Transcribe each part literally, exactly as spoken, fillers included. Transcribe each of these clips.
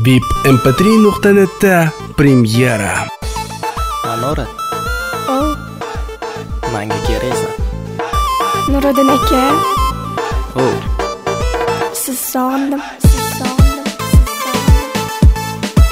vip m p три nuqta netda premyera. Anora, O, menga keraksan. Nuriddin aka, O, siz sog'indim, siz sog'indim, siz sog'indim.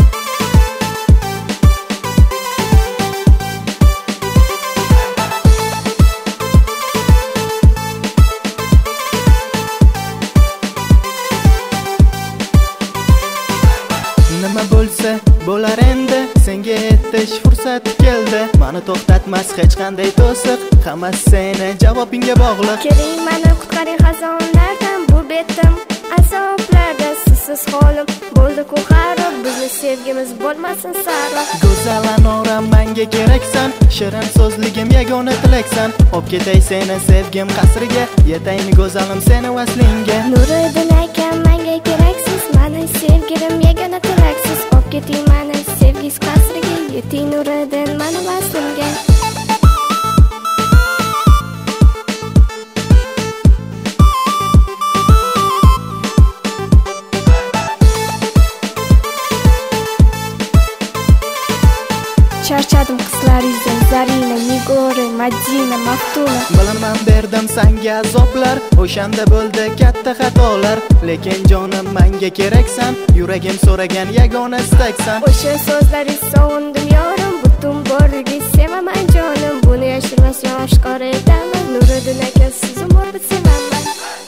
nima bo'lsa bo'lar endi, senga yetish fursat keldi. Meni to'xtatmas hech qanday to'siq, hammasi seni javobingga bog'liq. Keling meni qutqaring xazonlardan, bu betim azoblarda. Sizsiz holim bo'ldi-ku xarob, bizni sevgimiz bo'lmasin saro. Go'zal Anora, menga keraksan, shirin so'zligim yagona tilaksan. Olib ketay seni sevgim qasriga, yetaymi go'zalim seni vaslingga. Nuriddin aka, menga keraksiz, meni sevgilim yagona tilaksiz. Olib keting meni sevgis qasriga, yeting Nuriddin meni vaslimga. Charchadim qizlaringizdan, Zarina, Nigora, Madina, Maftuna. Bilaman berdim senga azoblar, o'shanda bo'ldi katta xatolar. Lekin jonim menga keraksan, yuragim so'ragan yagona istaksan. O'sha so'zlaringiz sog'indim yorim, butun borligingiz sevaman jonim. Buni yashirmasdan oshkor etaman, Nuriddin aka, siz umr bitsemanman.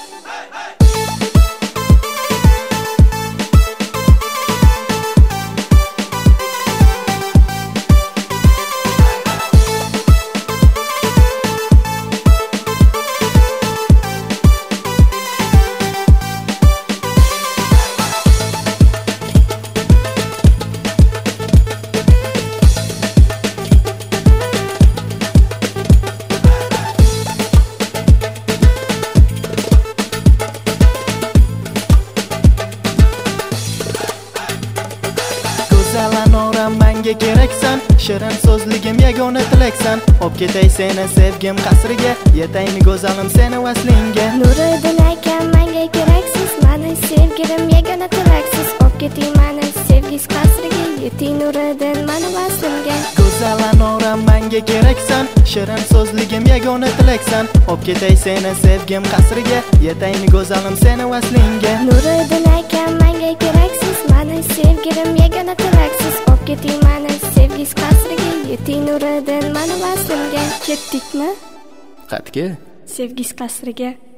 Go'zal Anora, menga keraksan, shirin so'zligim yagona tilaksan. Olib ketay seni sevgim qasriga, yetaymi go'zalim seni vaslingga. Nuriddin aka, menga keraksiz, meni sevgilim yagona tilaksiz. Olib keting meni sevgis qasriga, yeting Nuriddin meni vaslimga. Go'zal Anora, menga keraksan, shirin so'zligim yagona tilaksan. Olib ketay seni sevgim qasriga, yetaymi go'zalim seni vaslingga. Nuriddin aka, menga keraksiz, meni sevgilim yagona tilaksiz. Olib keting meni sevgis qasriga, yeting Nuriddin meni vaslimga. Ketdikmi? Qatga Sevgis qasriga.